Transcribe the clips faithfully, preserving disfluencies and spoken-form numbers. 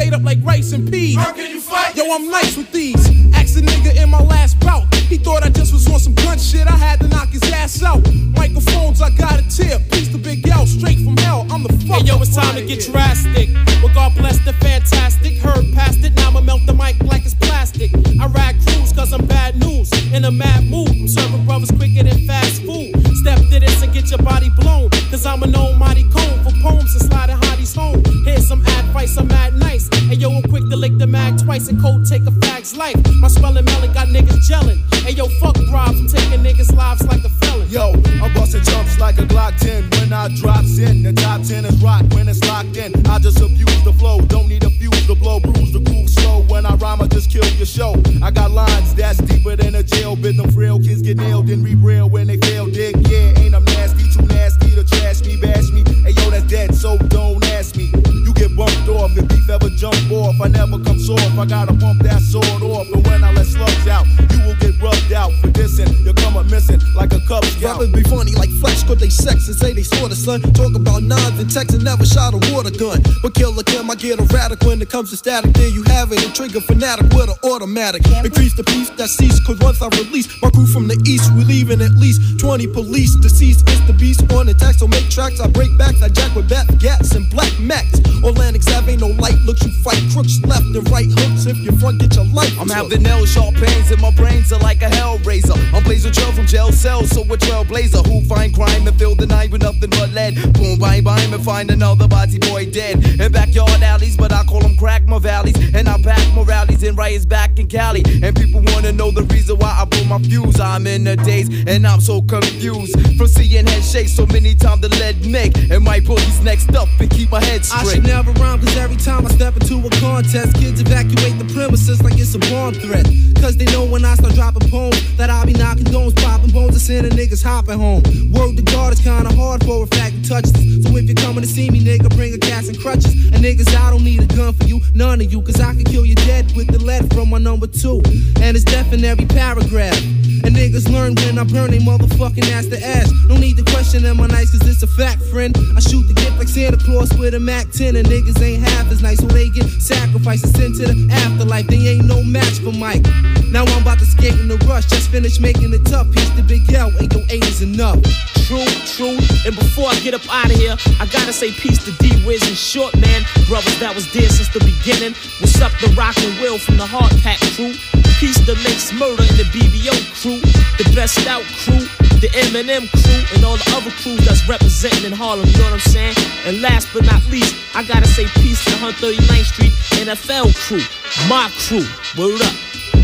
straight up like rice and peas. How can you fight? Yo, I'm nice with these. Asked a nigga in my last bout. He thought I just was on some gun shit. I had to knock his ass out. Microphones, I got a tip. Piece the Big L, straight from hell. I'm the fuck. Hey, yo, it's time to get drastic. Well, God bless the fantastic. Heard past it, now I'ma melt the mic like it's plastic. I ride crews cause I'm bad news. In a mad mood, I'm serving brothers quicker than fast food. Step to this and get your body blown. Cause I'm an almighty cone for poems and sliding hotties home. Here's some advice, I'm mad nice. Hey, yo, I'm quick to lick the mag twice and cold take a fag's life. My swelling melon got niggas gelling. Hey, yo, fuck bribes, I'm taking niggas' lives like a felon. Yo, I'm busting jumps like a Glock ten. When I drops in, the top ten is rock. When it's locked in, I just abuse the flow. Don't need a fuse to blow, bruise the groove slow. When I rhyme, I just kill your show. I got lines that's deeper than a jail bit. Them frail kids get nailed and re-rail when they fail. Dig, yeah, ain't I'm nasty, too nasty to trash me, bash me. Hey, yo, that's dead, so don't ask me. You get bumped off if beef ever jump off. I never come soft, I gotta pump that sword off. And when I let slugs out, you will get rubbed out for dissing. You'll come up missing like a Cub Scout. Rappers be funny like flesh, cause they sex and say they sorta son. Talk about nines and texts and never shot a water gun. But Killer Kim, I get erratic when it comes to static. There you have it, a trigger fanatic with an automatic. Increase the peace that cease, cause once I release my crew from the east, we leaving at least twenty police. Deceased is the beast on the tax, so make tracks. I break backs, I jack with bat gats and black max. Atlantic Ave ain't no light looks, you fight crooks left and right hooks. If you front, get your life. I'm having nail sharp pains and my brains are like a hell razor. I'm blazing trail from jail cells, so a trailblazer who find crime and fill the night with nothing but lead. Boom, bang, bang, and find another body boy dead. In backyard alleys, but I call them crack my valleys. And I pack my rallies and riots back in Cali. And people wanna know the reason why I blew my fuse. I'm in the daze and I'm so confused from seeing head shake so many times the lead make. And my bullies next up and keep my head straight. I should never rhyme cause every time I step into a contest, kids evacuate the premises like it's a bomb threat. Cause they know when I start dropping poems that I'll be knocking domes, popping bones, and sending niggas hopping home. Word to God, it's kinda hard for a fact to touch this. So if you're coming to see me, nigga, bring a cast and crutches. And niggas, I don't need a gun for you, none of you. Cause I can kill you dead with the lead from my number two. And it's death in every paragraph. And niggas learn when I burn they motherfucking ass to ass. No need to question them, I'm nice cause it's a fact, friend. I shoot the gift like Santa Claus with a Mac ten. And niggas ain't half as nice, so they get sacrificed and sent to the afterlife. They ain't no match for Mike. Now I'm about to skate in the rush, just finished making it tough. Piece the Big L, eight oh eight is enough. True, true. And before I get up out of here, I gotta say peace to D-Wiz and Short Man, brothers that was there since the beginning. What's up, the Rock and Will from the Hard Pack crew? Peace to Links Murder and the B B O crew, the Best Out crew, the Eminem crew, and all the other crews that's representing in Harlem, you know what I'm saying? And last but not least, I gotta say peace to the one thirty-ninth Street N F L crew, my crew. Word up.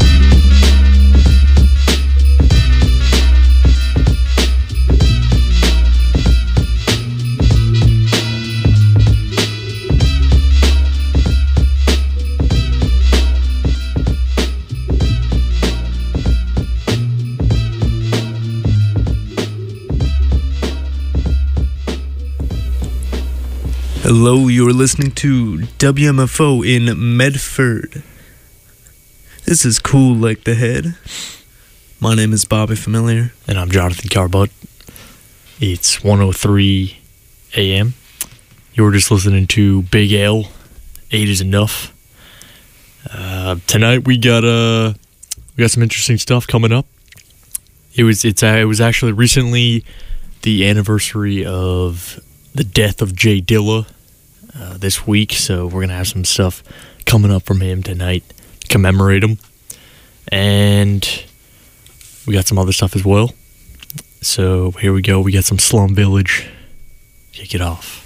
Hello, you're listening to W M F O in Medford. This is Cool Like the Head. My name is Bobby Familiar. And I'm Jonathan Carbut. It's one oh three a.m. You were just listening to Big L, Eight is Enough. Uh, tonight we got uh, we got some interesting stuff coming up. It was it's uh, it was actually recently the anniversary of the death of Jay Dilla uh, this week, so we're gonna have some stuff coming up from him tonight to commemorate him, and we got some other stuff as well. So here we go. We got some Slum Village. Kick it off.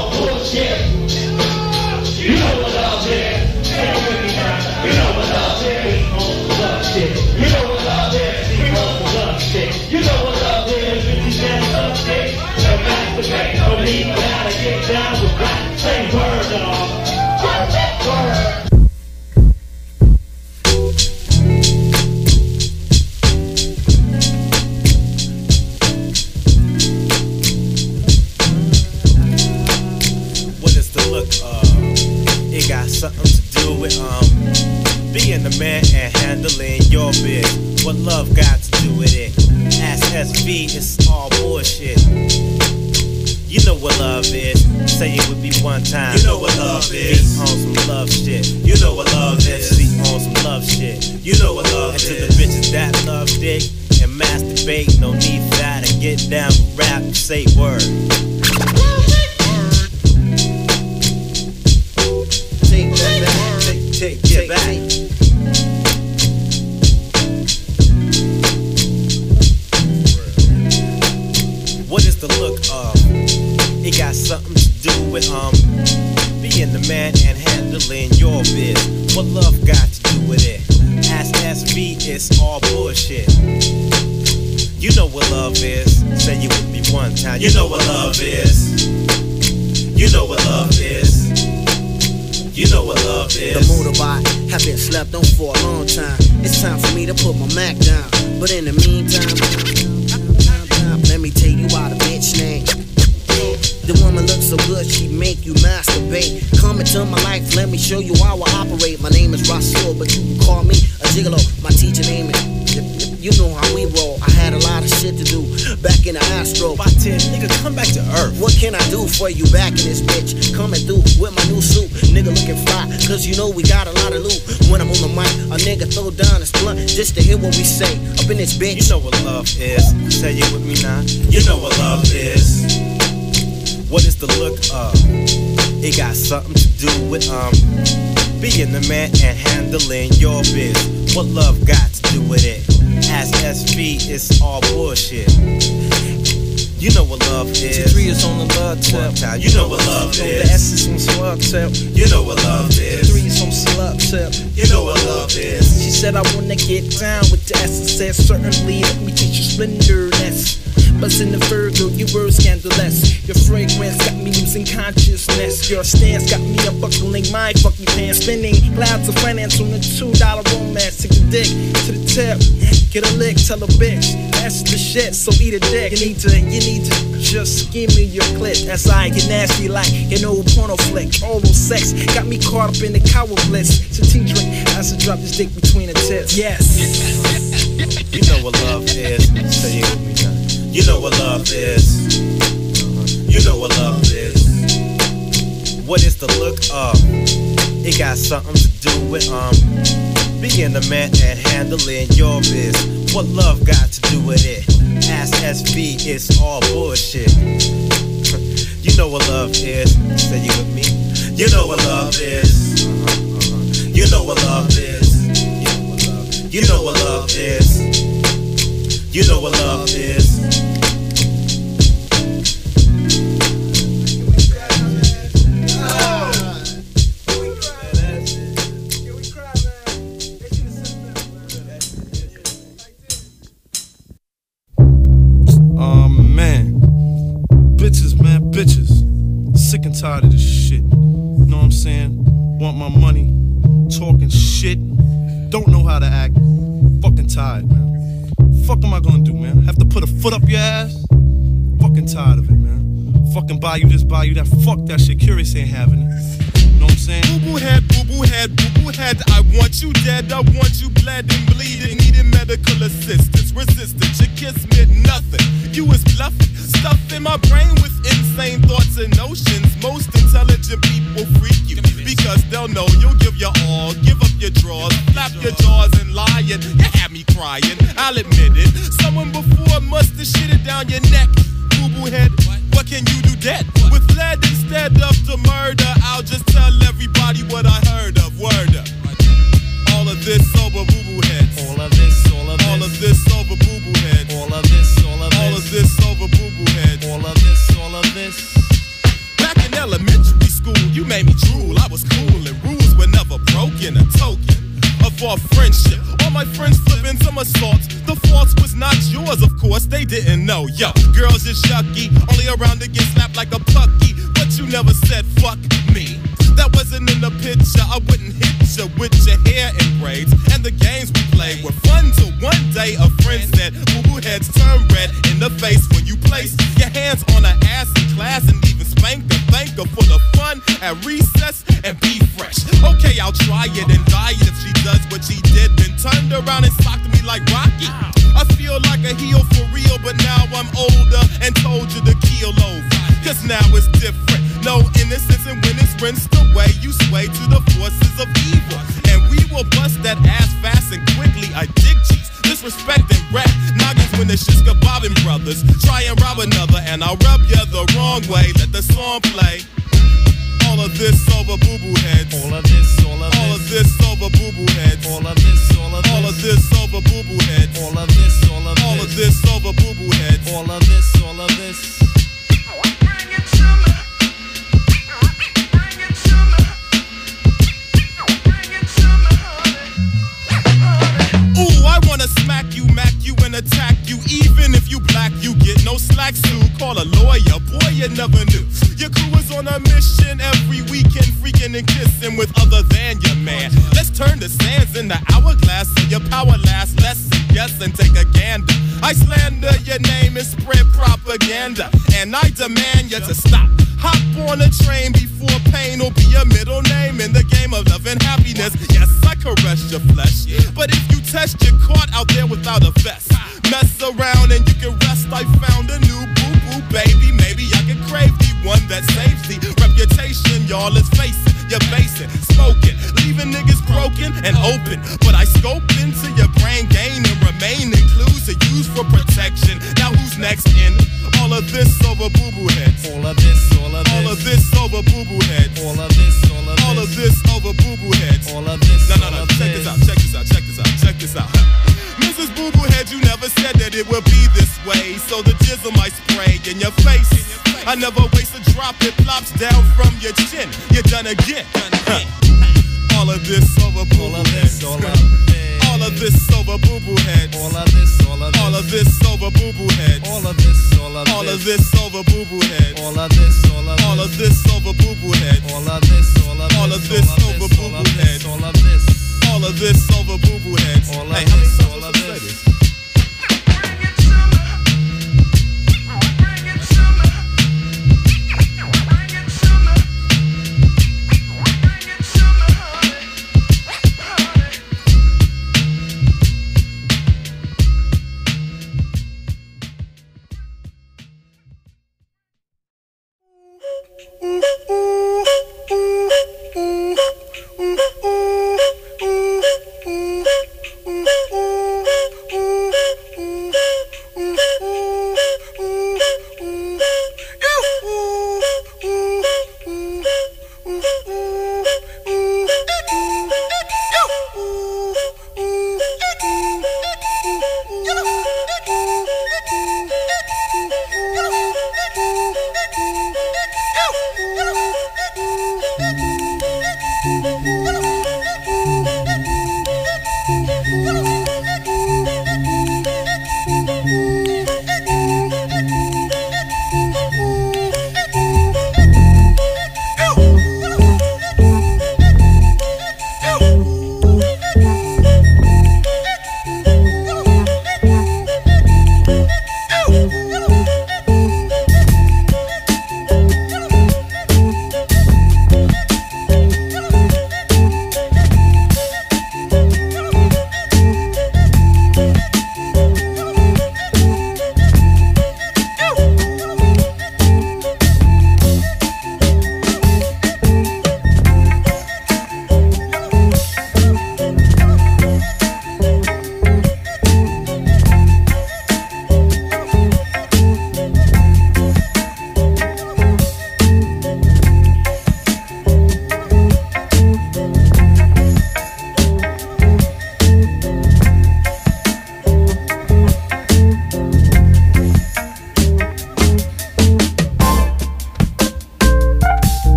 You know what love is. You know what love is. something to do with um being the man and handling your biz. What love got to do with it? Ask S V, it's all bullshit. You know what love is. Say it with me one time. You know what love is. Be on some love shit. You know what love is. Be on some love shit. You know what love and is. And to the bitches that love dick and masturbate, no need for that. And get down with rap and say word. Take that back. Take, take, get back. What is the look of? It got something to do with um being the man and handling your biz. What love got to do with it? Ask S V, it's all bullshit. You know what love is. Say it with me one time. You, you know, know what love is. You know what love is. You know what love is. The motorbike have been slept on for a long time. It's time for me to put my Mac down. But in the meantime, let me tell you about a bitch name. The woman looks so good, she make you masturbate. Come into my life, let me show you how I operate. My name is Rasul, but you can call me a gigolo. My teacher name is, you know how we roll. I had a lot of shit to do back in the Astro. By ten, nigga, come back to earth. What can I do for you back in this bitch? Coming through with my new suit. Nigga looking fly, cause you know we got a lot of loot. When I'm on the mic, a nigga throw down his blunt just to hear what we say up in this bitch. You know what love is. Say it with me now. You know what love is. What is the look of? It got something to do with um being the man and handling your biz. What love got to do with it? Ask S V, it's all bullshit. You know what love is. T three is on the love tip. You know what love is. The S is on slug tip. You know what love is. T three is on slug tip. You know what love is. She said I wanna get down with the S. I said certainly, let me teach you splendorness. But in the Virgo, you were scandalous. Your fragrance got me losing consciousness. Your stance got me unbuckling my fucking pants. Spinning clouds of finance on a two dollar romance. Take the dick to the tip, get a lick, tell a bitch that's the shit. So eat a dick. You need to, you need to just give me your clit. As I get nasty like an old porno flick. Oral sex got me caught up in the cow bliss. So tea drink as I drop this dick between the tits. Yes. You know what love is. Say it with me now. You know what love is. You know what love is. What is the look of? It got something to do with um being the man and handling your biz. What love got to do with it? Ask S V, it's all bullshit. You know what love is. Say it with me. You know what love is. You know what love is. You know what love is. You know what love is. Oh man, bitches, man, bitches. Sick and tired of this shit. Know what I'm saying? Want my money, talking shit. Don't know how to act. Fucking tired, man. Fuck am I gonna do, man? Have to put a foot up your ass? Fucking tired of it, man. Fucking buy you this, buy you that. Fuck that shit. Curious ain't having it. Know what I'm saying? Boo boo head, boo boo head, boo boo head. I want you dead, I want you bled and bleeding. Needing medical assistance, resistance. Your kiss meant nothing. You was bluffing, stuff in my brain with insane thoughts and notions. Most intelligent people freak you because they'll know you'll give your all, give up your drawers, flap your jaws and lying. You had me crying, I'll admit it. Someone before must have shitted down your neck. Boo boo head, what can you do dead? With lead instead of to murder, I'll just tell everybody what I heard of. Word up. All of this over boo boo heads. All of this, all of this. All of this over boo boo heads. All of this, all of this. All of this over boo boo heads. All of this, all of this. Back in elementary school, you made me drool. I was cool and rules were never broken. A token of our friendship. All my friends flipping some assaults. The fault was not yours, of course. They didn't know. Yo, girls is yucky. Only around to get slapped like a pucky. But you never said fuck me. That wasn't in the picture. I wouldn't hit you with your hair in braids. And the games we played were fun till one day a friend said, boo boo heads turn red in the face when you place your hands on her ass in class and even spanked her. Thank her for the fun. at recess and be fresh. Okay, I'll try it and die it if she does what she did, then turned around and socked me like Rocky. I feel like a heel for real, but now I'm older and told you to keel over. Cause now it's different. No innocence, and when it's rinsed away, you sway to the forces of evil. And we will bust that ass fast and quickly. I dig cheese, disrespect and rap noggins when the shit's bobbing brothers. Try and rob another, and I'll rub you the wrong way. Let the song play. All of this over boo-boo heads. All of this, all of this. All of this over boo-boo heads. All of this, all of this. All of this over boo-boo heads. All of this, all of this. All of this over boo-boo heads. All of this, all of this. Ooh, I wanna smack you, mac you, and attack you. Even if you black, you get no slack. So call a lawyer, boy, you never knew. Your crew is on a mission every weekend, freaking and kissing with other than your man. Let's turn the sands into hourglass so your power lasts less and yes, and take a gander. I slander your name and spread propaganda, and I demand you to stop. Hop on a train before pain will be your middle name in the game of love and happiness. Yes, I caress your flesh, but if you test, you're caught out there without a vest. Mess around and you can rest. I found a new boo-boo, baby. Maybe I can crave the one that saves the reputation. Y'all, let's face it, you're basing, smoking, leaving niggas broken and open. But I scope into your brain, gain and remaining clues to use for protection. Now who's next in? All of this over boo-boo heads. All of this, all of this. All of this over boo-boo heads. All of this, all of this. All of this over boo-boo heads. All of this. No, no, no. Check this out. Check this out. Check this out. Check this out. Missus Boo Boo Head, you never said that it would be this way, so the jizzle might spray in your face. I never waste a drop. It plops down from your chin. You're done again. All of this over boo boo heads. All of this. All of this over boo boo heads. All of this. All of this. All of this over boo boo heads. All of this. All of this. All of this over boo boo heads. All of this. All of this. All of this over boo boo heads. All of this. All of this. All of this over boo boo heads. All of this. All of this over boo boo heads. All of this. All of this.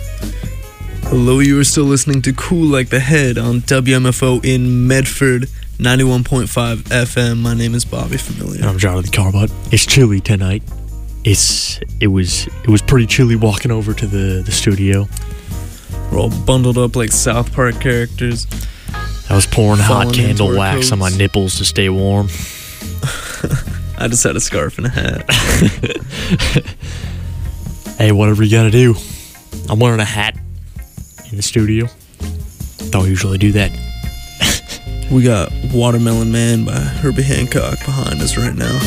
Hello, you are still listening to Cool Like the Head on W M F O in Medford. ninety-one point five F M. My name is Bobby Familia. And I'm Jonathan Carbot. It's chilly tonight. It's it was it was pretty chilly walking over to the, the studio. We're all bundled up like South Park characters. I was pouring hot candle wax coats. on my nipples to stay warm. I just had a scarf and a hat. Hey, whatever you gotta do. I'm wearing a hat in the studio. Don't usually do that. We got Watermelon Man by Herbie Hancock behind us right now.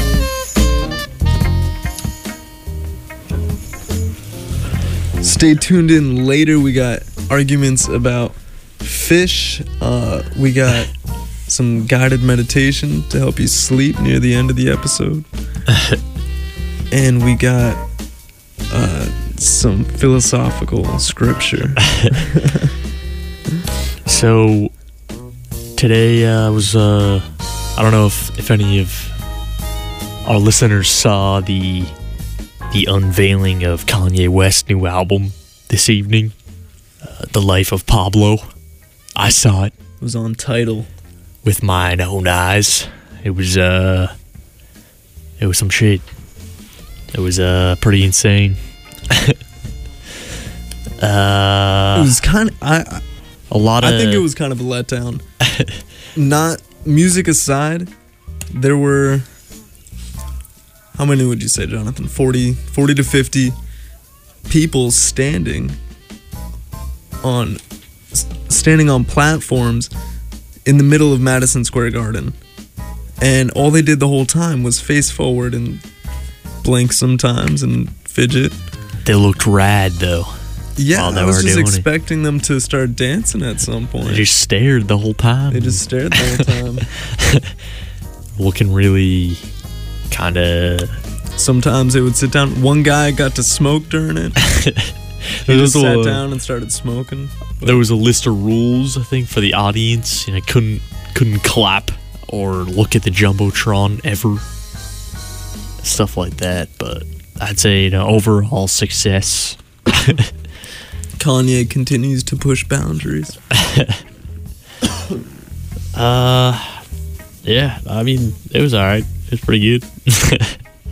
Stay tuned in later. We got arguments about fish. Uh, we got some guided meditation to help you sleep near the end of the episode. And we got uh, some philosophical scripture. So today I uh, was, uh, I don't know if, if any of our listeners saw the the unveiling of Kanye West's new album this evening, uh, The Life of Pablo. I saw it. It was on Tidal. With mine own eyes. It was, uh, it was some shit. It was, uh, pretty insane. uh, it was kind of, I, a lot of... I think it was kind of a letdown. Not, music aside, there were... How many would you say, Jonathan? forty, forty to fifty people standing on standing on platforms in the middle of Madison Square Garden. And all they did the whole time was face forward and blink sometimes and fidget. They looked rad, though. Yeah, while they I was were just doing expecting it. them to start dancing at some point. They just stared the whole time. They just stared the whole time. Looking really kind of... Sometimes they would sit down. One guy got to smoke during it. He just sat a, down and started smoking. But there was a list of rules, I think, for the audience. You know, couldn't couldn't clap or look at the Jumbotron ever. Stuff like that. But I'd say, you know, overall success. Kanye continues to push boundaries. uh, yeah, I mean, it was alright. It was pretty good.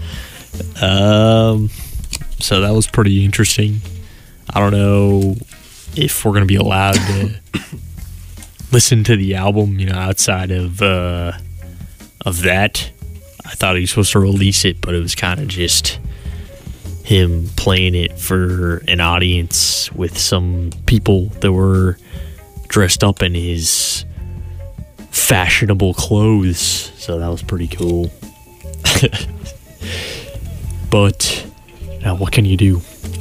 um, so that was pretty interesting. I don't know if we're gonna be allowed to listen to the album, you know, outside of uh, of that. I thought he was supposed to release it, but it was kind of just him playing it for an audience with some people that were dressed up in his fashionable clothes. So that was pretty cool. But now, what can you do?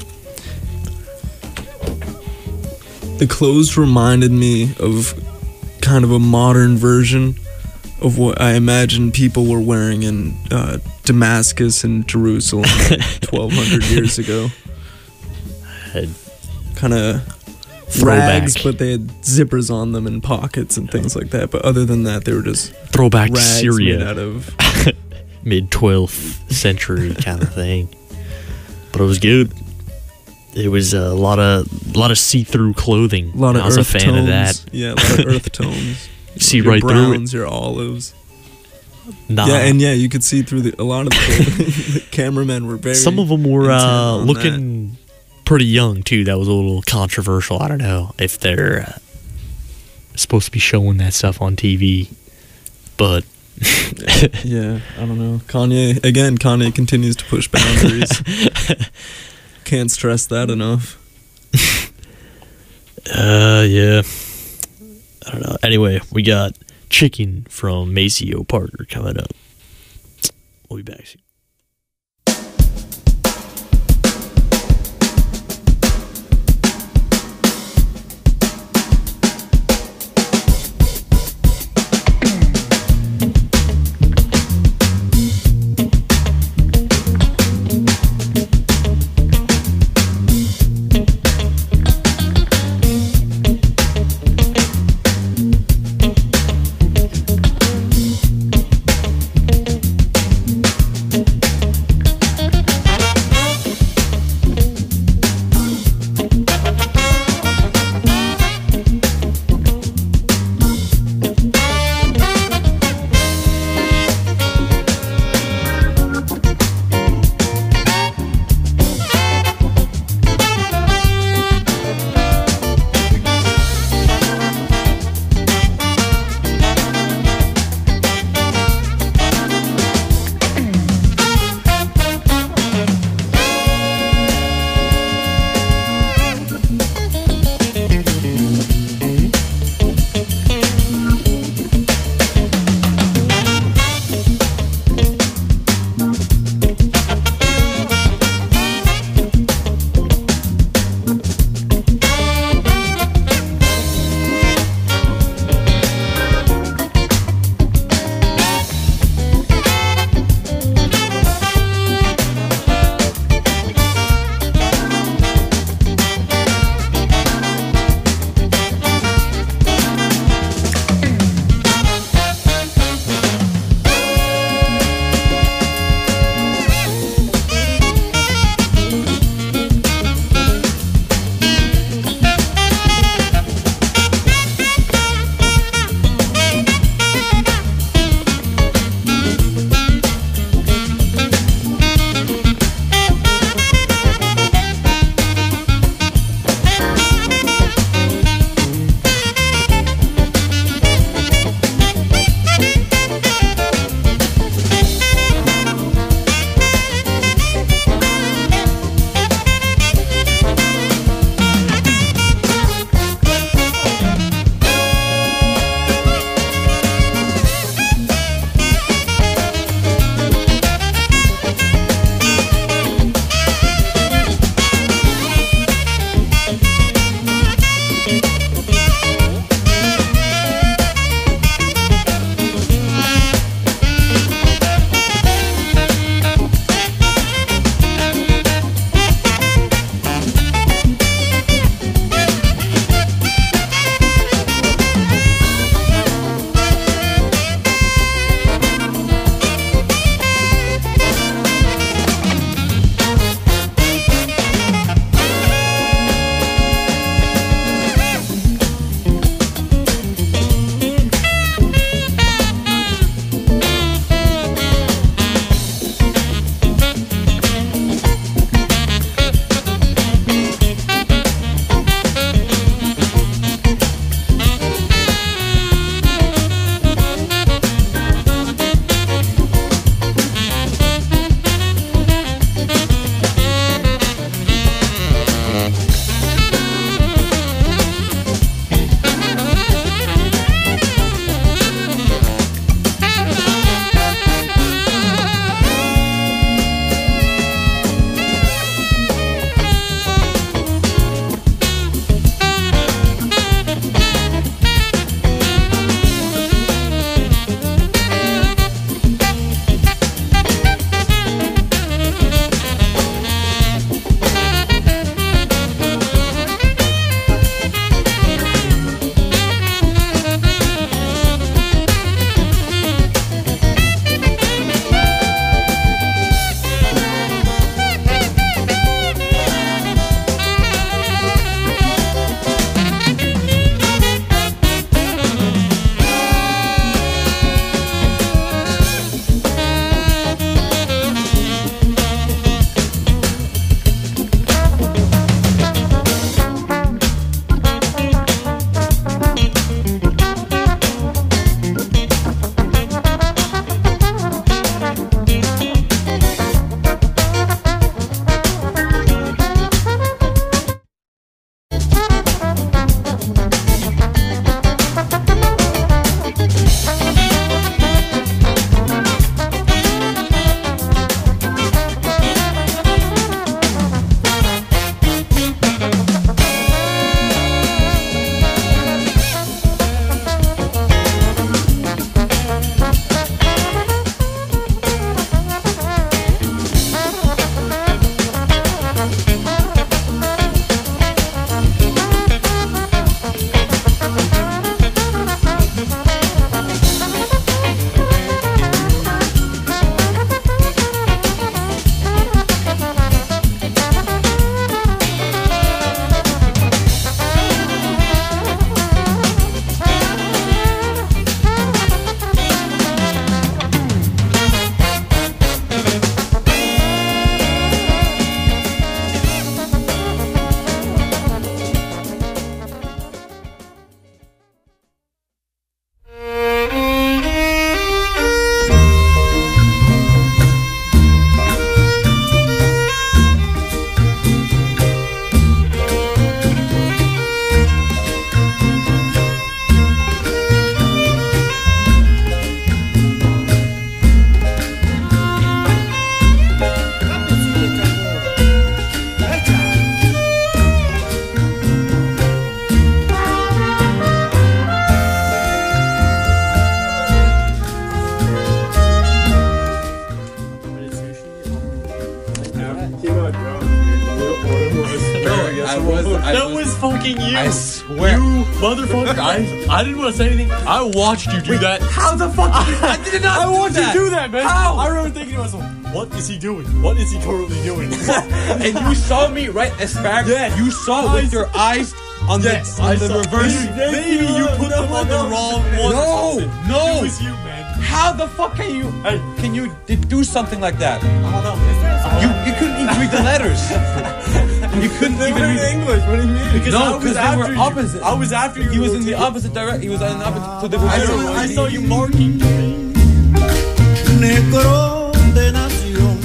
The clothes reminded me of kind of a modern version of what I imagine people were wearing in uh, Damascus and Jerusalem like twelve hundred years ago. Kind of rags, but they had zippers on them and pockets and things like that. But other than that, they were just throwback to rags Syria made out of mid twelfth century kind of thing. But it was good. It was a lot of a lot of see-through clothing. A lot of I was earth a fan tones. of that. Yeah, a lot of earth tones. See your right browns, through it. Your olives. Nah. Yeah, and yeah, you could see through the, a lot of the, the cameramen were very. Some of them were uh, on looking that. pretty young too. That was a little controversial. I don't know if they're uh, supposed to be showing that stuff on T V, but yeah, I don't know. Kanye again. Kanye continues to push boundaries. Can't stress that enough. uh, yeah. I don't know. Anyway, we got Chicken from Maceo Parker coming up. We'll be back soon. I was, I that was, was fucking you. I swear. You motherfucker. I, I didn't want to say anything. I watched you do Wait, that. How the fuck? I did not. I do watched that. you do that, man. How? I remember thinking to myself, what is he doing? What is he currently doing? And you saw me right asparagus. Yeah. You saw with your eyes on Yes, the on I the saw- reverse. Maybe, maybe you put them on the wrong one. No, or something. no. It was you, man. How the fuck can you? Hey. Can you d- do something like that? I don't know. You you couldn't even read the letters. You couldn't They even were in read. English. What do you mean? Because No, I was because they after were you. opposite. I was after you. He was in the ticket. opposite direction. He was in the opposite. So they were. I, very- saw, I saw you marking. Negro de nación,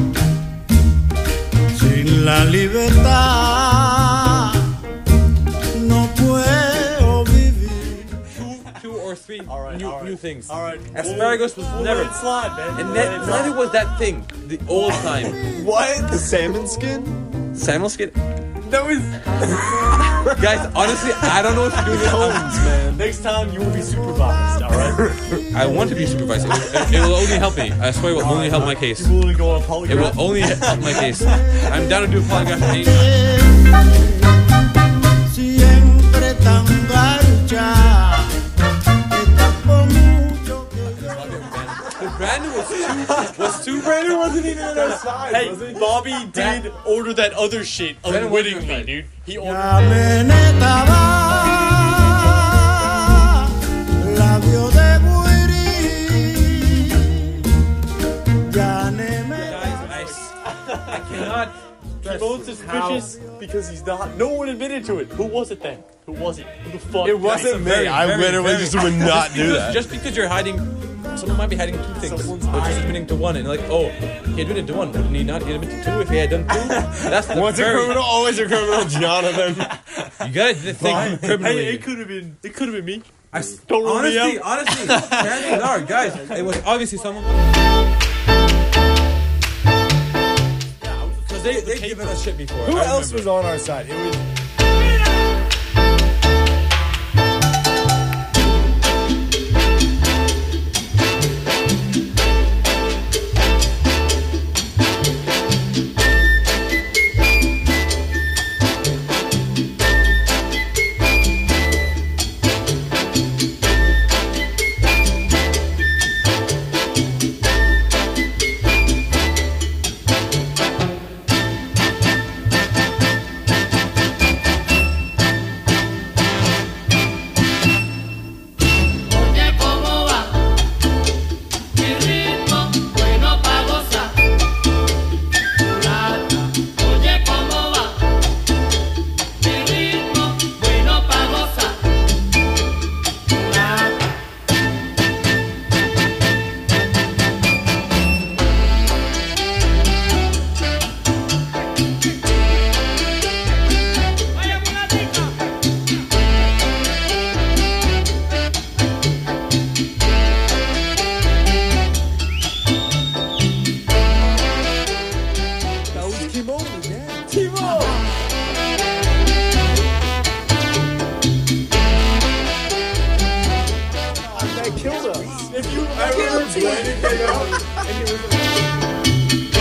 sin la libertad no puedo vivir. Two or three All right, new all right. new things. All right. Asparagus was We'll never. let it slide, man. And We'll that, let it neither slide. was that thing. The old time. What? The salmon skin? Salmon skin. That was Guys, honestly, I don't know if you're doing this. cones, man. Next time you will be supervised, all right? I want to be supervised. It, it, it will only help me. I swear it will only help my case. You will go on It polygraph. will only help my case. I'm down to do a polygraph anytime. Siempre tan garcha, está por mucho que The Brandon was too. Was too. Brandon wasn't even on our side, Hey, was he? Bobby did order that other shit Brandon unwittingly, wasn't dude. He ordered. Amenetaba, labio de buiri, ya ne me I cannot. You're both suspicious because he's not. No one admitted to it. Who was it then? Who was it? Who the fuck? It wasn't me. Very, I very, literally very- just would not do Because- that. Just because you're hiding, someone might be hiding two things, Someone's or just hiding. admitting to one, and like, oh, he admitted to one, wouldn't he not admit to two if he had done two? That's the Once a very. criminal, always a criminal, Jonathan. You gotta think criminally. Hey, it could have been. It could have been me. I, Don't rule me honestly, out. honestly, chances are, guys, it was obviously someone. Because they they've given us shit before. Who I else remember. was on our side? It was. Oye, ¿cómo va? Mi ritmo, bueno pa' gozar. Mulata. Oye, ¿cómo va? Mi ritmo, bueno pa' gozar. Mulata. Oye, mulatica. That was Timon, yeah. Timon! That killed us. If you I remember Brandon came out and he was like,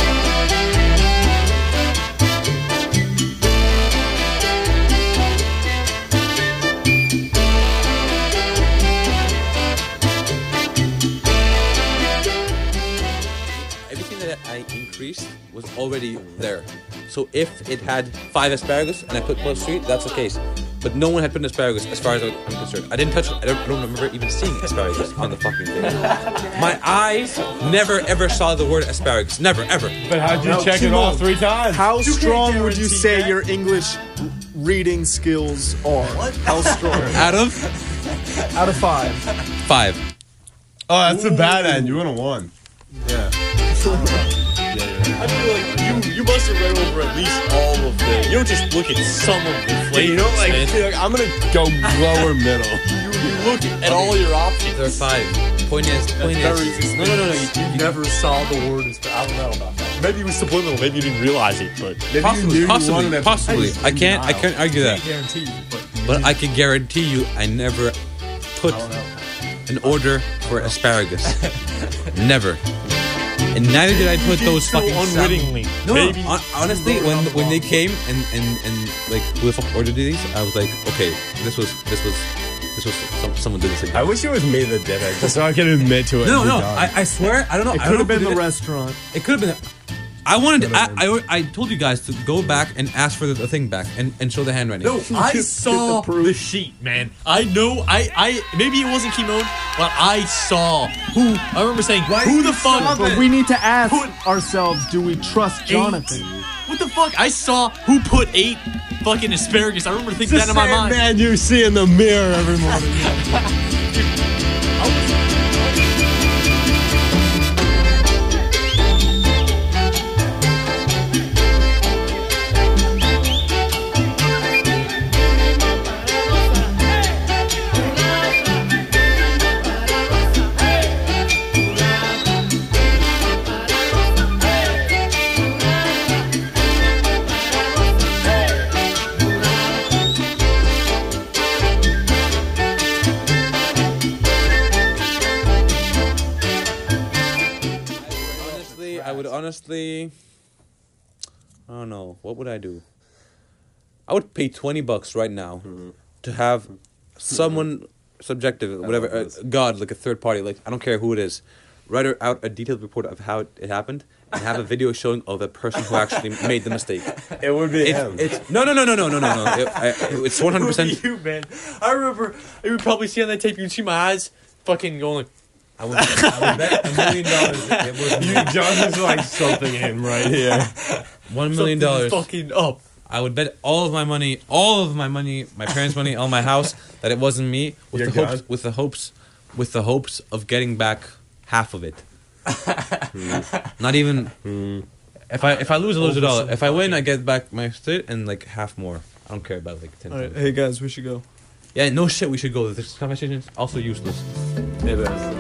Everything that I increased was already there. So if it had five asparagus and I put plus three, that's the case. But no one had put an asparagus as far as I'm concerned. I didn't touch it. I don't, I don't remember even seeing asparagus on the fucking thing. My eyes never ever saw the word asparagus. Never, ever. But how'd you Now, check it Timon, all three times? How You can't strong would you guarantee say that. your English reading skills are? How strong? Out of Out of five. five. Oh, that's a bad end. You would have won. Yeah. I feel like you you must have read over at least all of the. You don't just look at some of the flavors. You know, like, man. feel like I'm gonna go lower middle. You, you look at all your options. There are five. Point is, point Very is. No, no, no, no. You, You never saw the word. as- I don't know about that. Maybe it was subliminal. Maybe you didn't realize it, but Maybe you possibly, knew you possibly, wanted it. possibly. I can't, I can't argue that. I guarantee you. But But I can guarantee you, I never put an order for asparagus. Never. And neither did I put those So fucking unwittingly, sap- No, baby. no. hon- honestly, when when they came and and and like who the fuck ordered these, I was like, okay, this was this was this was some, someone did this again. I wish it was me that did it, just so I can admit to it. No, and be no, done. I, I swear, I don't know. It I could don't have know been who the did it. restaurant. It could have been. I wanted. I, I I told you guys to go back and ask for the, the thing back and, and show the handwriting. No, I saw the sheet, man. I know. I I maybe it wasn't Kimon, but I saw who. I remember saying, "Who the fuck?" But we need to ask ourselves: do we trust Jonathan? What the fuck? I saw who put eight fucking asparagus. I remember thinking It's that the in my same mind. man you see in the mirror every morning. Honestly, I would honestly. I don't know. What would I do? I would pay twenty bucks right now to have someone subjective, whatever, uh, God, like a third party, like I don't care who it is, write out a detailed report of how it, it happened and have a video showing of the person who actually made the mistake. It would be It's, him. it's no, no, no, no, no, no, no, no. It, I, it's one hundred percent. You man. I remember. You would probably see on that tape. You'd see my eyes fucking going. Like, I would, I would bet a million dollars. It was You, Jonathan's like something in right here. one million something's dollars. fucking up. I would bet all of my money, all of my money, my parents' money, all my house, that it wasn't me, with Your the hopes, God. with the hopes, with the hopes of getting back half of it. Not even. If I if I lose, I lose it all. If I win, I get back my shit and like half more. I don't care about like ten. All right, hey guys, we should go. Yeah, no shit. We should go. This conversation is also useless. It is.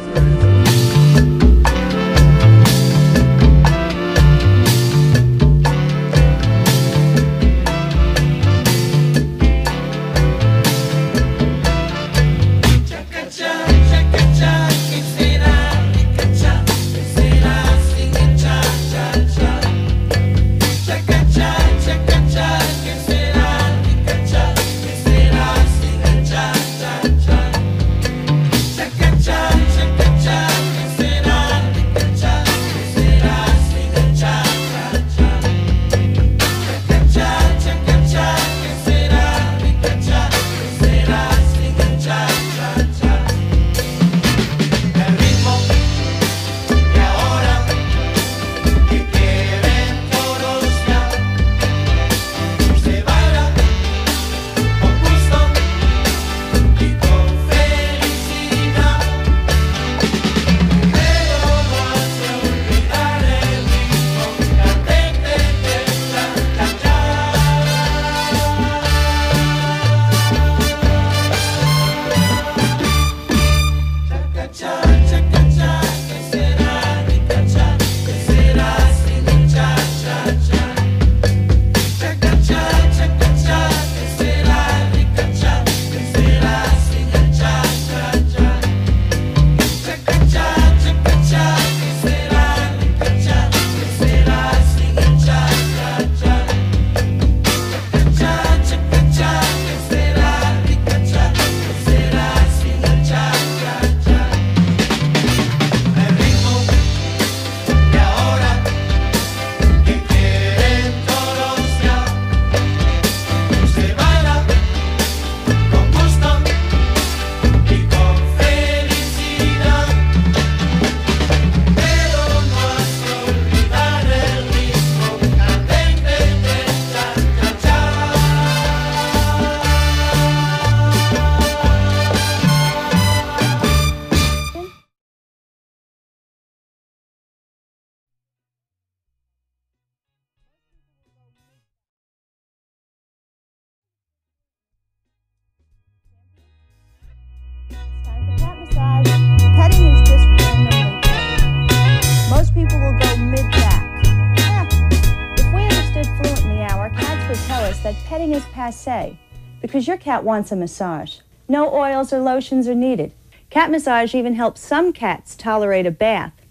Petting is just randomly petting. Most people will go mid-back. Eh, if we understood fluent meow, our cats would tell us that petting is passé, because your cat wants a massage. No oils or lotions are needed. Cat massage even helps some cats tolerate a bath.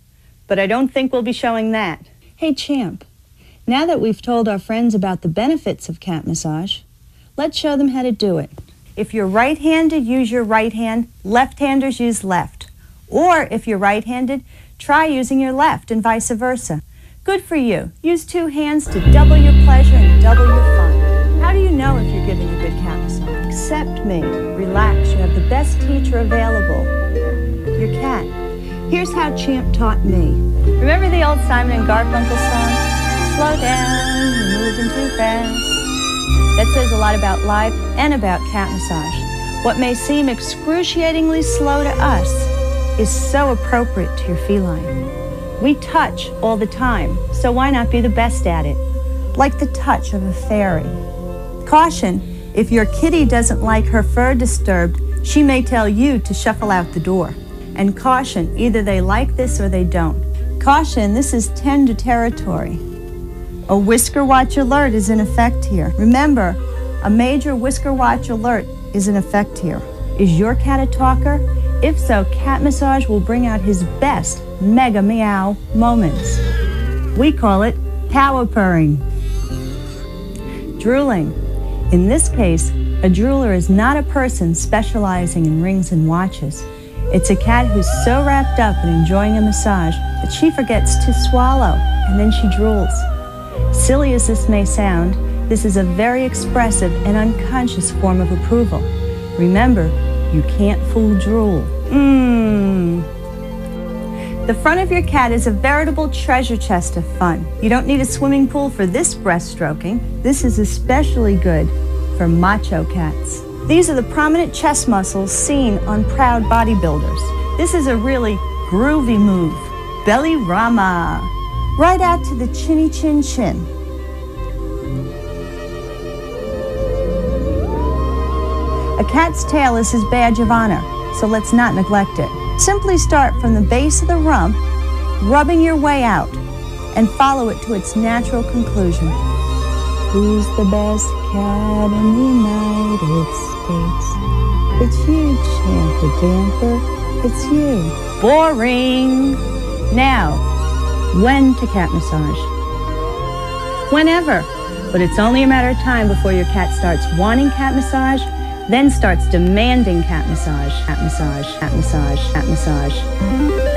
but I don't think we'll be showing that. Hey, Champ, now that we've told our friends about the benefits of cat massage, let's show them how to do it. If you're right-handed, use your right hand. Left-handers use left. Or if you're right-handed, try using your left and vice versa. Good for you. Use two hands to double your pleasure and double your fun. How do you know if you're giving a good cat massage? Accept me. Relax. You have the best teacher available. Your cat. Here's how Champ taught me. Remember the old Simon and Garfunkel song? Slow down, you're moving too fast. That says a lot about life and about cat massage. What may seem excruciatingly slow to us is so appropriate to your feline. We touch all the time, so why not be the best at it? Like the touch of a fairy. Caution, if your kitty doesn't like her fur disturbed, she may tell you to shuffle out the door. And caution, either they like this or they don't. Caution, this is tender territory. A Whisker Watch alert is in effect here. Remember, a major Whisker Watch alert is in effect here. Is your cat a talker? If so, cat massage will bring out his best mega meow moments. We call it power purring. Drooling. In this case, a drooler is not a person specializing in rings and watches. It's a cat who's so wrapped up in enjoying a massage that she forgets to swallow, and then she drools. Silly as this may sound, this is a very expressive and unconscious form of approval. Remember, you can't fool drool. Mmm. The front of your cat is a veritable treasure chest of fun. You don't need a swimming pool for this breaststroking. This is especially good for macho cats. These are the prominent chest muscles seen on proud bodybuilders. This is a really groovy move. Belly Rama. Right out to the chinny chin chin. A cat's tail is his badge of honor, so let's not neglect it. Simply start from the base of the rump, rubbing your way out, and follow it to its natural conclusion. Who's the best cat in the United States? It's you, Champer Damper. It's you. Boring. Now, when to cat massage? Whenever. But it's only a matter of time before your cat starts wanting cat massage, then starts demanding cat massage, cat massage, cat massage, cat massage.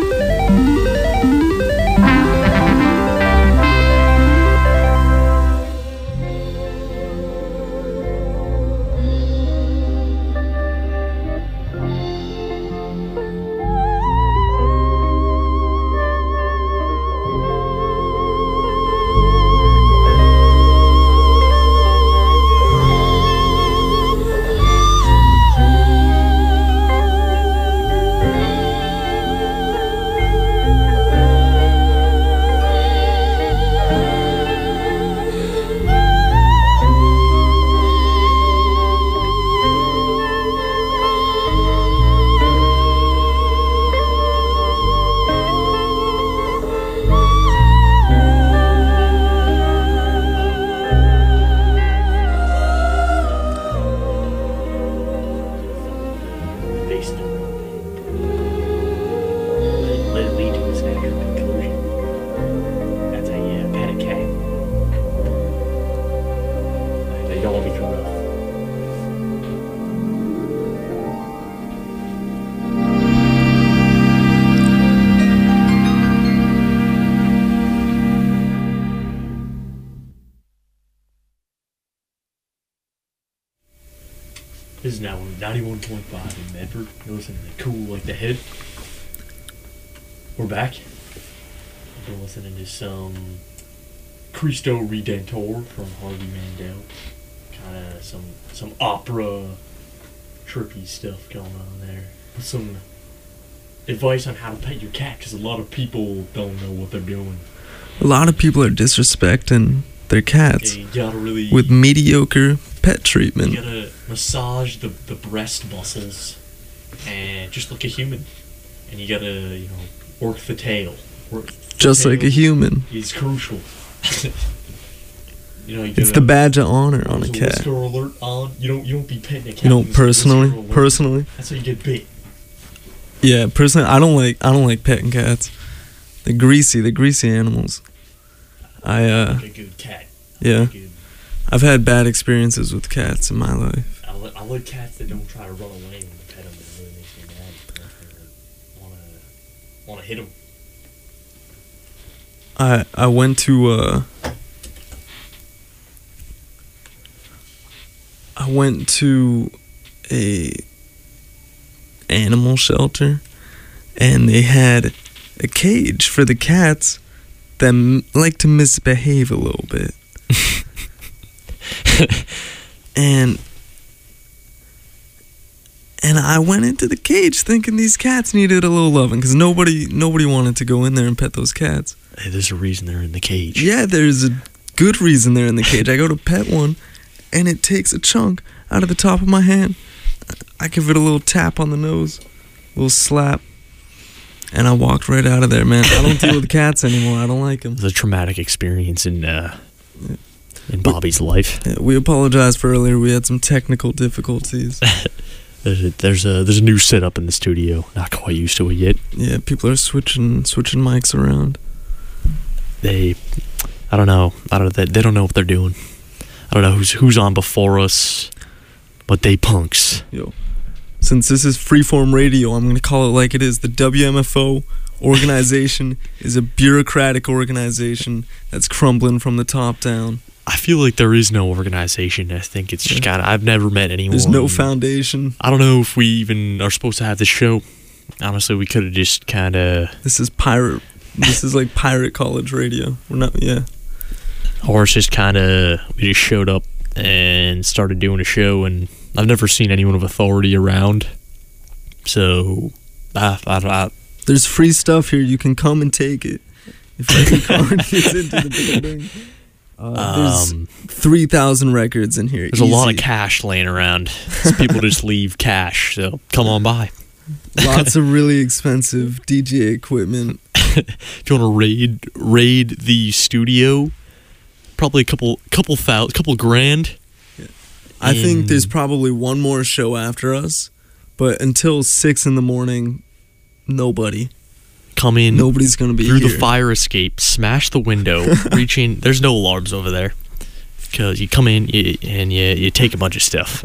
This is now ninety-one point five in Medford. You're listening to Cool Like the Head. We're back. We're listening to some Cristo Redentor from Harvey Mandel. Kind of some some opera, trippy stuff going on there. With some advice on how to pet your cat, because a lot of people don't know what they're doing. A lot of people are disrespecting their cats Yeah, you gotta really, with mediocre pet treatment. You gotta massage the, the breast muscles and just like a human. And you gotta, you know, work the tail. Work the Just tail like a human. is crucial. You know, you It's gotta, the badge of honor on a there's cat. whisker alert on. You don't you don't be petting a cat. You know, with a whisker personally, alert. personally, That's how you get bit. yeah, personally, I don't like, I don't like petting cats. I The greasy, the greasy animals. I uh. Like a good cat. Yeah. Like good. I've had bad experiences with cats in my life. I, li- I like cats that don't try to run away when you pet them. It really makes me mad. I want to want to hit them. I I went to uh. I went to a animal shelter, and they had a cage for the cats that m- like to misbehave a little bit. and and I went into the cage thinking these cats needed a little loving, because nobody nobody wanted to go in there and pet those cats. Hey, there's a reason they're in the cage. Yeah, there's a good reason they're in the cage. I go to pet one, and it takes a chunk out of the top of my hand. I give it a little tap on the nose, a little slap, and I walked right out of there, man. I don't deal with cats anymore. I don't like them. It was a traumatic experience in uh, in Bobby's life. Yeah, we apologize for earlier. We had some technical difficulties. there's, a, there's a there's a new setup in the studio. Not quite used to it yet. Yeah, people are switching switching mics around. They, I don't know. I don't. They, they don't know what they're doing. I don't know who's who's on before us, but they punks. Yo, since this is freeform radio, I'm gonna call it like it is. The W M F O organization is a bureaucratic organization that's crumbling from the top down. I feel like there is no organization. I think it's just Yeah. kind of. I've never met anyone. There's no foundation. I don't know if we even are supposed to have this show. Honestly, we could have just kind of. This is pirate. This is like pirate college radio. We're not. Yeah. Or it's just kind of, we just showed up and started doing a show, and I've never seen anyone of authority around. So, I, I, I, There's free stuff here. You can come and take it. If every card gets into the building. Uh, there's Um, three thousand records in here. there's a lot of Easy. cash laying around. So people just leave cash, so come on by. Lots of really expensive D J equipment. If you want to raid raid the studio, probably a couple couple thousand, couple grand. I think And- there's probably one more show after us, but until six in the morning, nobody. Come in. Nobody's gonna be through here. the fire escape. Smash the window. Reach in. There's no alarms over there. Because you come in you, and you you take a bunch of stuff.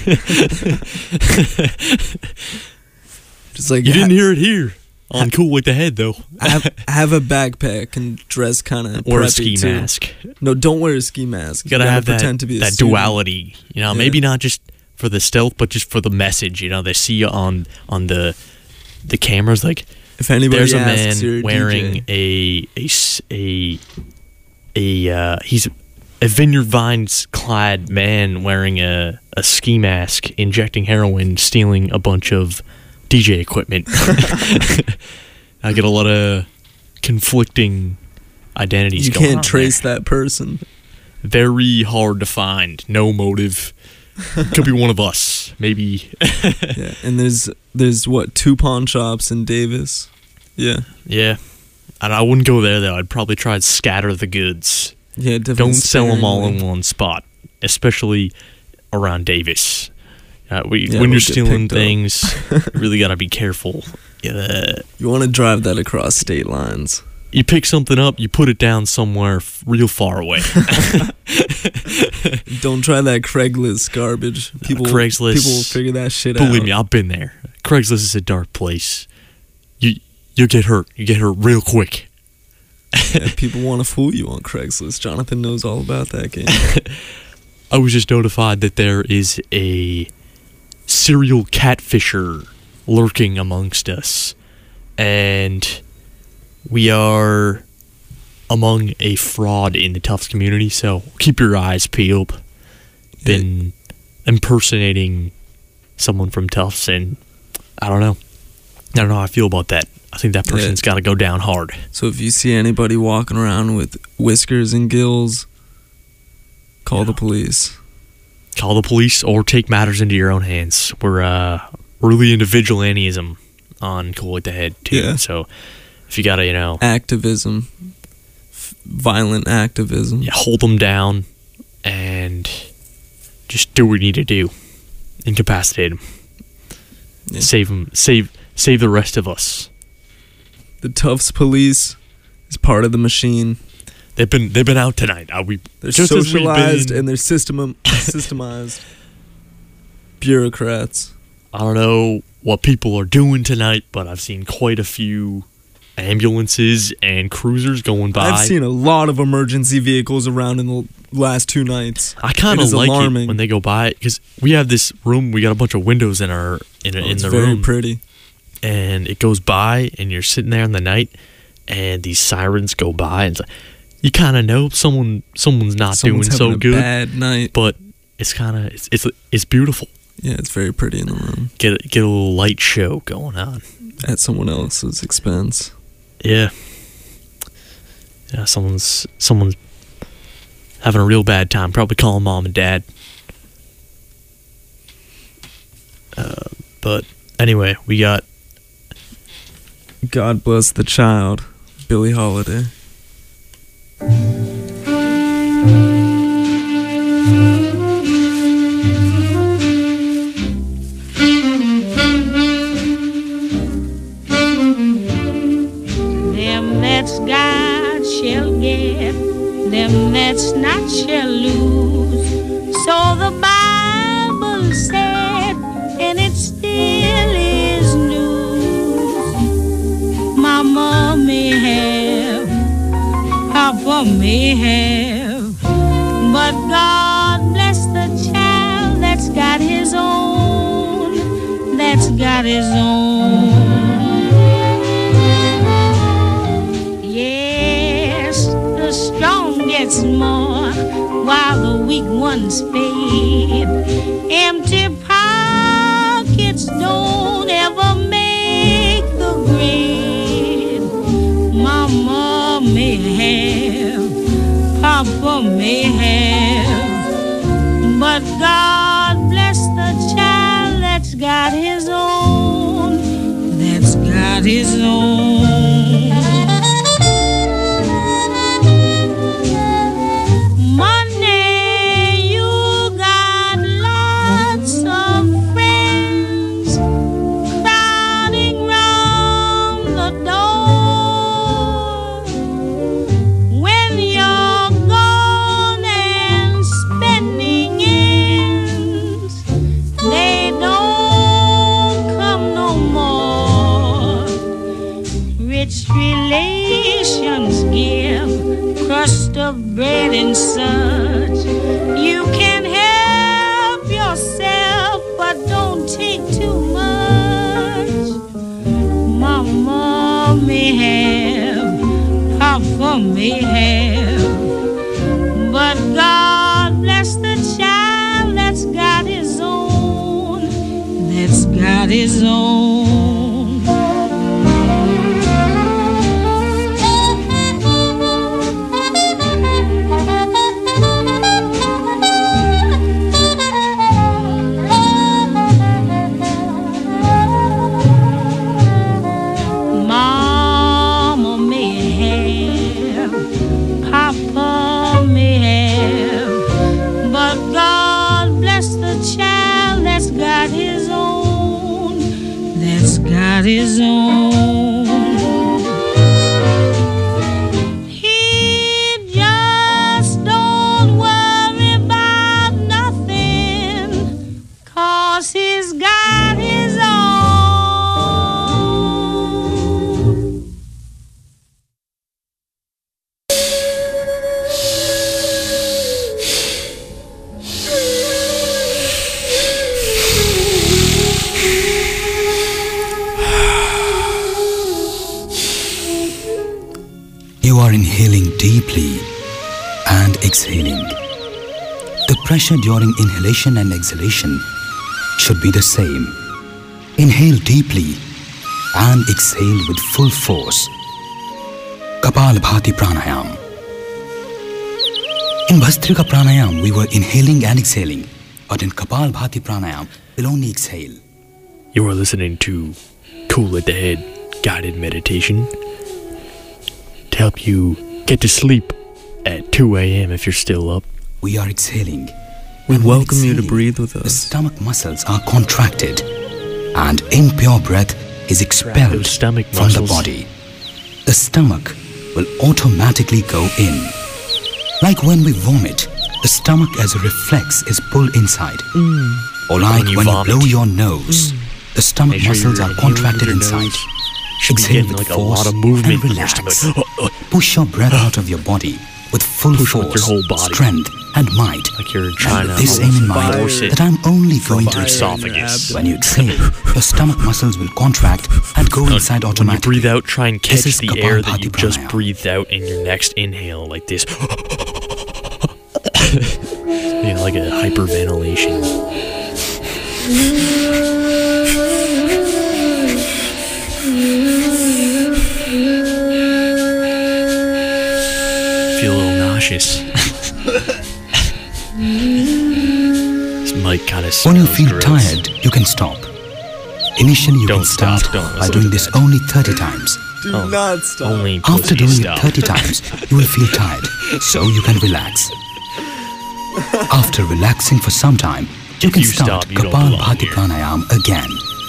Just like You didn't ha- hear it here on Cool with the Head, though. have have a backpack and dress kind of Or a ski mask. No, don't wear a ski mask. You gotta, have that, pretend to be a that student. duality. You know, Yeah. maybe not just for the stealth, but just for the message. You know, they see you on on the the cameras. Like, If anybody there's a asks, you're man a wearing D J. a a s- a a uh, he's a Vineyard Vines clad man wearing a a ski mask, injecting heroin, stealing a bunch of D J equipment. I get a lot of conflicting identities You going can't on trace there. that person. Very hard to find. No motive. Could be one of us. Maybe. Yeah, and there's there's what two pawn shops in Davis. Yeah, Yeah. And I wouldn't go there, though. I'd probably try to scatter the goods. yeah. Definitely Don't sell them all sparingly. in one spot, especially around Davis. Uh, we, Yeah, when we'll you're get stealing picked up. things, you really got to be careful. Uh, You want to drive that across state lines. you pick something up, you put it down somewhere f- real far away. Don't try that Craigslist garbage. People, Craigslist. People will figure that shit out. Believe me, I've been there. Craigslist is a dark place. You you get hurt. You get hurt real quick. Yeah, people want to fool you on Craigslist. Jonathan knows all about that game. I was just notified that there is a serial catfisher lurking amongst us, and we are among a fraud in the Tufts community, so keep your eyes peeled. Been impersonating someone from Tufts, and I don't know. I don't know how I feel about that. I think that person's got to go down hard. So if you see anybody walking around with whiskers and gills, call the police. Call the police or take matters into your own hands. We're uh, really into vigilantism on Cool with the Head, too. Yeah. So if you got to, you know... Activism. F- violent activism. Yeah, hold them down and just do what you need to do. Incapacitate them. Yeah. Save them. Save, save the rest of us. The Tufts police is part of the machine. They've been they've been out tonight. Are we They're just as we've socialized been- and they're system systemized bureaucrats. I don't know what people are doing tonight, but I've seen quite a few ambulances and cruisers going by. I've seen a lot of emergency vehicles around in the last two nights. I kind It of is like alarming. it when they go by because we have this room. We got a bunch of windows in our in, Oh, in it's the very room. pretty. And it goes by, and you're sitting there in the night, and these sirens go by, and it's like, you kind of know someone someone's not Someone's doing so having a good. bad night. But it's kind of it's, it's it's beautiful. Yeah, it's very pretty in the room. Get get a little light show going on at someone else's expense. Yeah. Yeah, someone's someone's having a real bad time. Probably calling mom and dad. Uh, but anyway, we got God Bless the Child, Billie Holiday. Them that's God shall get, them that's not shall lose. So the Bible said, and it still is news. Mama may have, Papa may have, but God bless the child that's got his own, that's got his own. Yes, the strong gets more while the weak ones fade. Empty pockets don't ever make the grade. Mama may have, Papa may have, but God bless the child that's got his own, that's got his own. Relations give crust of bread and such. You can help yourself, but don't take too much. Mama may have, Papa may have, but God bless the child that's got his own, that's got his own. Got his own. He just don't worry about nothing, 'cause he's got his own. You are inhaling deeply and exhaling. The pressure during inhalation and exhalation should be the same. Inhale deeply and exhale with full force. Kapalbhati Pranayam. In Bhastrika Pranayam, we were inhaling and exhaling, but in Kapalbhati Pranayam, we'll only exhale. You are listening to Cool at the Head guided meditation to help you get to sleep at two a.m. if you're still up. We are exhaling. We And welcome when you to exhaling, breathe with The us. stomach muscles are contracted and impure breath is expelled stomach from the muscles. body. The stomach will automatically go in. Like when we vomit, the stomach as a reflex is pulled inside. Mm. Or like when you, when you blow your Mm. nose, the stomach Make sure muscles you're are inhaling with contracted your inside. nose. Should be Exhale getting with like a force lot of movement and in your relax. stomach. Push your breath out of your body with full Push force, with your whole body. strength, and might. Like you're trying and to with this aim in mind, force it that I'm only going to your exhale. esophagus. When you exhale, your stomach muscles will contract and go No, inside when automatically. you breathe out, try and This catch is the air that Kapalbhati you just Pranayama. breathed out in your next inhale, like this. You know, like a hyperventilation. Feel a little nauseous. This mic kind of When you smells feel gross. tired, you can stop. Initially, you Don't can start stop, don't by listen doing to this only thirty times. Do not stop. Only After pussies doing stop. it thirty times, you will feel tired, so you can relax. After relaxing for some time, you If can you start stop, you don't Kapal belong Bhati here. Pranayam again.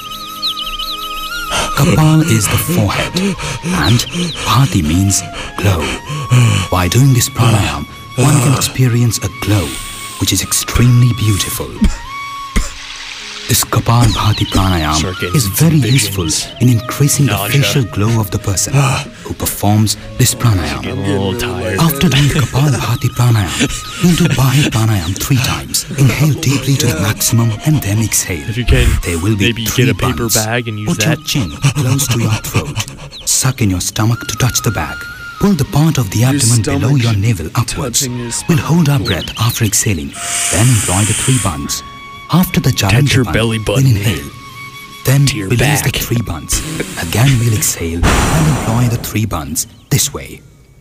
Kapal is the forehead, and Bhati means glow. By doing this pranayam, one can experience a glow, which is extremely beautiful. This Kapal Bhati Pranayam Start getting is some very visions. useful in increasing the Nausea. facial glow of the person who performs this pranayam. Getting a little tired. After doing Kapal Bhati Pranayam, you'll do Bahi Pranayam three times. Inhale deeply to the maximum and then exhale. If you can, There will be maybe three get a paper buns. bag and use Put that. your chin close to your throat. Suck in your stomach to touch the bag. Pull the part of the abdomen below stomach your navel upwards. touching your We'll hold our spinal cord. breath after exhaling. Then employ the three buns. After the Touch Jalandhar your bun, belly we'll button inhale. Then to your release the back. three buns. Again we'll exhale and employ the three buns this way.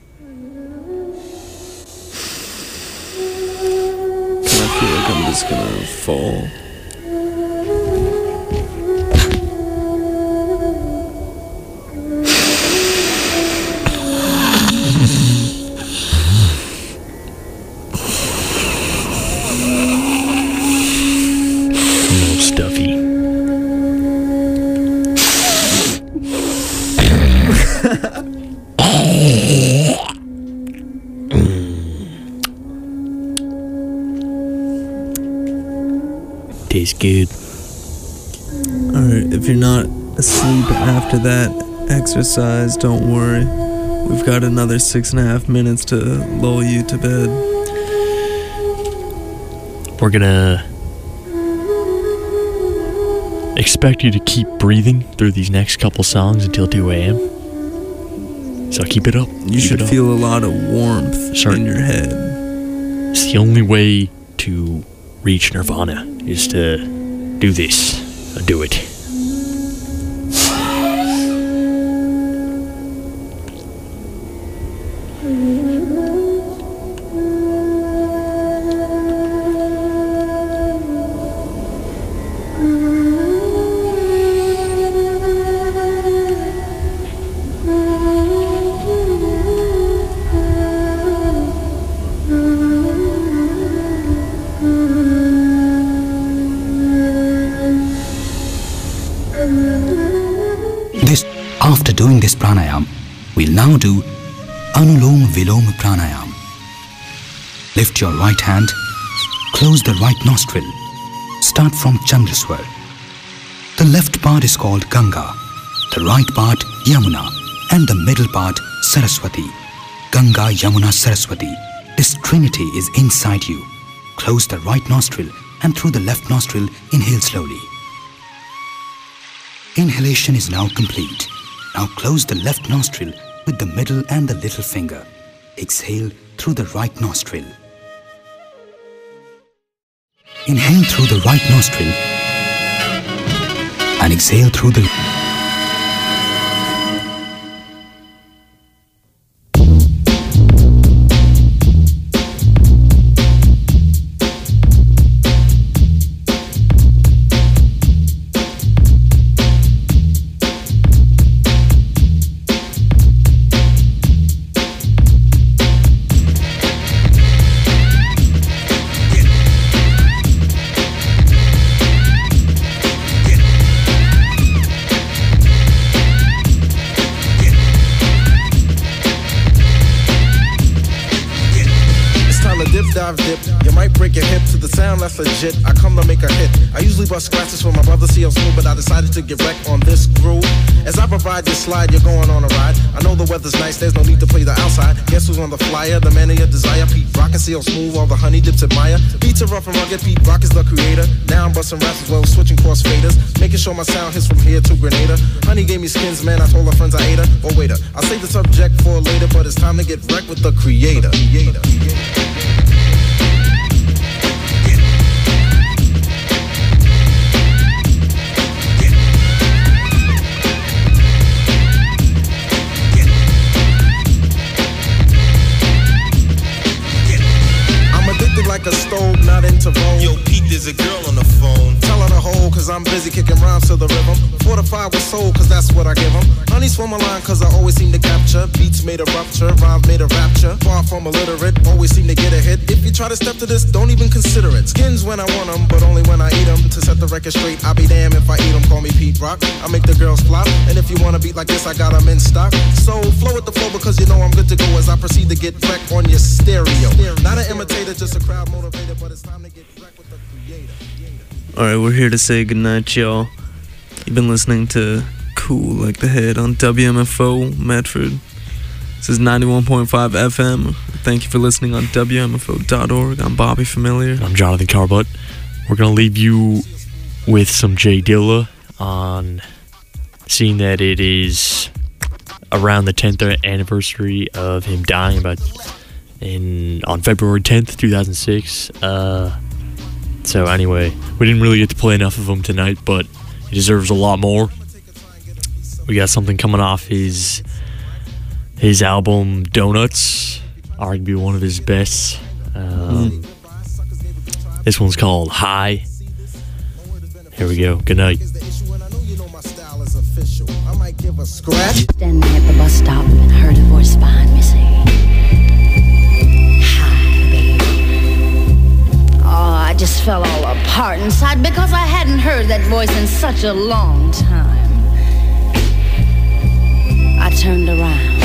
I feel like I'm just gonna fall. A little stuffy. Tastes good. Alright, if you're not asleep after that exercise, don't worry. We've got another six and a half minutes to lull you to bed. We're gonna expect you to keep breathing through these next couple songs until two a.m. So keep it up. You Keep should it up. feel a lot of warmth Sure. in your head. It's the only way to reach nirvana is to do this. Do it. This, after doing this pranayam, we'll now do Anulom Vilom Pranayam. Lift your right hand, close the right nostril. Start from Chandraswar. The left part is called Ganga, the right part Yamuna, and the middle part Saraswati. Ganga, Yamuna, Saraswati. This trinity is inside you. Close the right nostril and through the left nostril, inhale slowly. Inhalation is now complete. Now close the left nostril with the middle and the little finger. Exhale through the right nostril. Inhale through the right nostril and exhale through the... You might break your hip to the sound, that's legit. I come to make a hit. I usually bust scratches for my brother C L Smooth, but I decided to get wrecked on this groove. As I provide this slide, you're going on a ride. I know the weather's nice, there's no need to play the outside. Guess who's on the flyer? The man of your desire. Pete Rock and C L Smooth, all the honey dips admire. Beats are rough and rugged, Pete Rock is the creator. Now I'm busting raps as well, switching cross faders. Making sure my sound hits from here to Grenada. Honey gave me skins, man, I told her friends I ate her. Oh waiter, I'll save the subject for later, but it's time to get wrecked with the creator. creator. Like a stove, not into roll. Yo, Pete, there's a girl on the phone. Tell her to hold, cause I'm busy kicking rhymes to the rhythm. Fortified with soul, cause that's what I give them. Honey swim a line, cause I always seem to capture. Beats made a rupture, rhymes made a rapture. Far from illiterate, always seem to get a hit. If you try to step to this, don't even consider it. Skins when I want them, but only when I eat them. To set the record straight, I'll be damned if I eat them. Call me Pete Rock, I make the girls flop. And if you want a beat like this, I got them in stock. So flow with the flow, because you know I'm good to go as I proceed to get wrecked on your stereo. Not an imitator, just a crowd motivator, but it's time to get wrecked with the creator. Alright, we're here to say goodnight, y'all. You've been listening to Cool Like the Head on W M F O Medford. This is ninety-one point five F M. Thank you for listening on W M F O dot org. I'm Bobby Familiar. I'm Jonathan Carbutt. We're going to leave you with some Jay Dilla on seeing that it is around the tenth anniversary of him dying about in on February tenth, two thousand six. Uh, so anyway, we didn't really get to play enough of him tonight, but he deserves a lot more. We got something coming off his his album Donuts, arguably one of his best. Um, mm. This one's called High. Here we go. Good night. Standing at the bus stop and heard a voice behind me say, I just fell all apart inside because I hadn't heard that voice in such a long time. I turned around.